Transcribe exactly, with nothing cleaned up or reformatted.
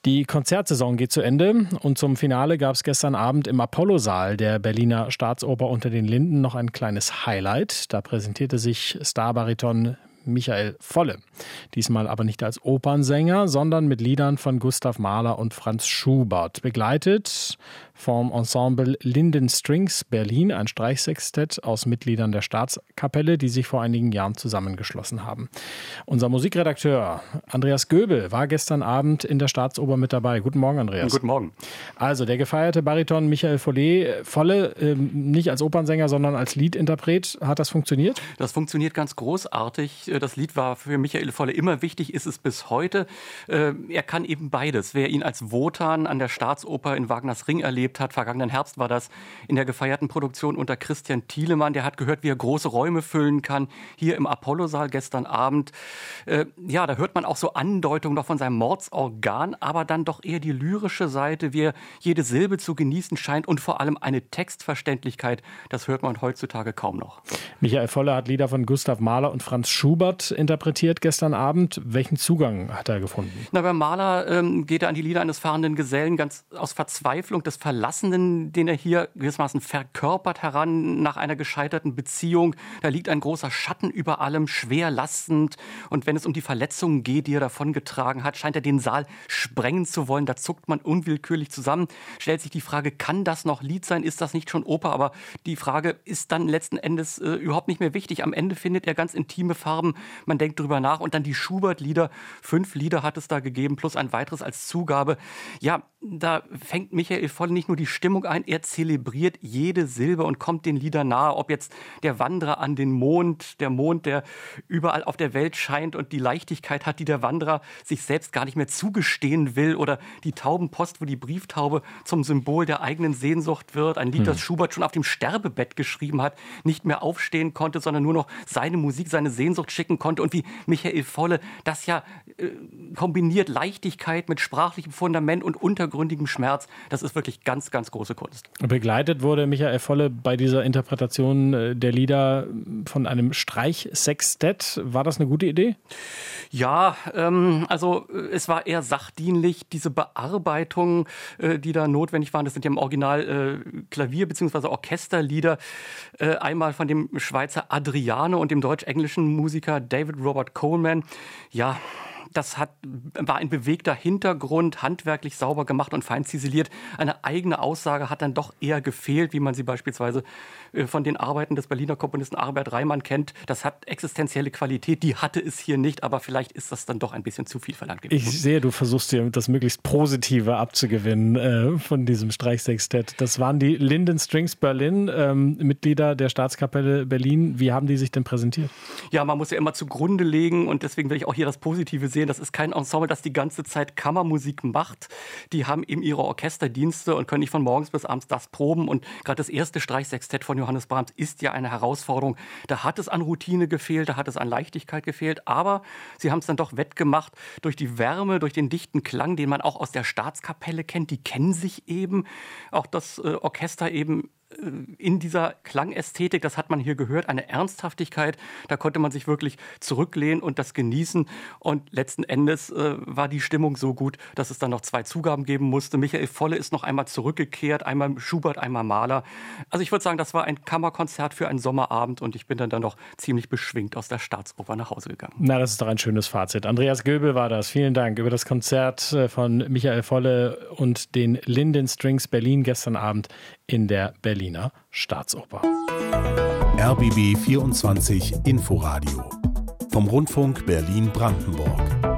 Die Konzertsaison geht zu Ende und zum Finale gab es gestern Abend im Apollo-Saal der Berliner Staatsoper Unter den Linden noch ein kleines Highlight. Da präsentierte sich Starbariton Michael Volle. Diesmal aber nicht als Opernsänger, sondern mit Liedern von Gustav Mahler und Franz Schubert. Begleitet vom Ensemble Linden Strings Berlin, ein Streichsextett aus Mitgliedern der Staatskapelle, die sich vor einigen Jahren zusammengeschlossen haben. Unser Musikredakteur Andreas Göbel war gestern Abend in der Staatsoper mit dabei. Guten Morgen, Andreas. Guten Morgen. Also der gefeierte Bariton Michael Volle, Volle äh, nicht als Opernsänger, sondern als Liedinterpret. Hat das funktioniert? Das funktioniert ganz großartig. Das Lied war für Michael Volle immer wichtig, ist es bis heute. Er kann eben beides. Wer ihn als Wotan an der Staatsoper in Wagners Ring erlebt hat, vergangenen Herbst war das in der gefeierten Produktion unter Christian Thielemann, der hat gehört, wie er große Räume füllen kann. Hier im Apollo-Saal gestern Abend. Ja, da hört man auch so Andeutungen noch von seinem Mordsorgan, aber dann doch eher die lyrische Seite, wie er jede Silbe zu genießen scheint und vor allem eine Textverständlichkeit. Das hört man heutzutage kaum noch. Michael Volle hat Lieder von Gustav Mahler und Franz Schubert interpretiert gestern Abend. Welchen Zugang hat er gefunden? Na, beim Mahler ähm, geht er an die Lieder eines fahrenden Gesellen ganz aus Verzweiflung des Verlassenen, den er hier gewissermaßen verkörpert, heran nach einer gescheiterten Beziehung. Da liegt ein großer Schatten über allem, schwer lastend. Und wenn es um die Verletzungen geht, die er davongetragen hat, scheint er den Saal sprengen zu wollen. Da zuckt man unwillkürlich zusammen. Stellt sich die Frage, kann das noch Lied sein? Ist das nicht schon Oper? Aber die Frage ist dann letzten Endes äh, überhaupt nicht mehr wichtig. Am Ende findet er ganz intime Farben. Man denkt drüber nach. Und dann die Schubert-Lieder. Fünf Lieder hat es da gegeben, plus ein weiteres als Zugabe. Ja, da fängt Michael Volle nicht nur die Stimmung ein, er zelebriert jede Silbe und kommt den Liedern nahe. Ob jetzt der Wanderer an den Mond, der Mond, der überall auf der Welt scheint und die Leichtigkeit hat, die der Wanderer sich selbst gar nicht mehr zugestehen will, oder die Taubenpost, wo die Brieftaube zum Symbol der eigenen Sehnsucht wird. Ein Lied, hm. das Schubert schon auf dem Sterbebett geschrieben hat, nicht mehr aufstehen konnte, sondern nur noch seine Musik, seine Sehnsucht schicken konnte. Und wie Michael Volle das ja äh, kombiniert, Leichtigkeit mit sprachlichem Fundament und untergründigem Schmerz, das ist wirklich ganz, ganz große Kunst. Begleitet wurde Michael Volle bei dieser Interpretation der Lieder von einem Streichsextett. War das eine gute Idee? Ja, ähm, also es war eher sachdienlich. Diese Bearbeitungen, äh, die da notwendig waren, das sind ja im Original äh, Klavier- bzw. Orchesterlieder. Äh, einmal von dem Schweizer Adriano und dem deutsch-englischen Musiker David Robert Coleman. Ja, das hat, war ein bewegter Hintergrund, handwerklich sauber gemacht und fein ziseliert. Eine eigene Aussage hat dann doch eher gefehlt, wie man sie beispielsweise von den Arbeiten des Berliner Komponisten Arbert Reimann kennt. Das hat existenzielle Qualität, die hatte es hier nicht, aber vielleicht ist das dann doch ein bisschen zu viel verlangt gewesen. Ich sehe, du versuchst dir das möglichst Positive abzugewinnen äh, von diesem Streichsextett. Das waren die Linden Strings Berlin, ähm, Mitglieder der Staatskapelle Berlin. Wie haben die sich denn präsentiert? Ja, man muss ja immer zugrunde legen und deswegen will ich auch hier das Positive sehen. Das ist kein Ensemble, das die ganze Zeit Kammermusik macht. Die haben eben ihre Orchesterdienste und können nicht von morgens bis abends das proben. Und gerade das erste Streichsextett von Johannes Brahms ist ja eine Herausforderung. Da hat es an Routine gefehlt, da hat es an Leichtigkeit gefehlt. Aber sie haben es dann doch wettgemacht durch die Wärme, durch den dichten Klang, den man auch aus der Staatskapelle kennt. Die kennen sich eben. Auch das äh, Orchester eben in dieser Klangästhetik, das hat man hier gehört, eine Ernsthaftigkeit, da konnte man sich wirklich zurücklehnen und das genießen und letzten Endes äh, war die Stimmung so gut, dass es dann noch zwei Zugaben geben musste. Michael Volle ist noch einmal zurückgekehrt, einmal Schubert, einmal Mahler. Also ich würde sagen, das war ein Kammerkonzert für einen Sommerabend und ich bin dann, dann noch ziemlich beschwingt aus der Staatsoper nach Hause gegangen. Na, das ist doch ein schönes Fazit. Andreas Göbel war das. Vielen Dank über das Konzert von Michael Volle und den Linden Strings Berlin gestern Abend in der Berliner Staatsoper. R B B vierundzwanzig Inforadio vom Rundfunk Berlin-Brandenburg.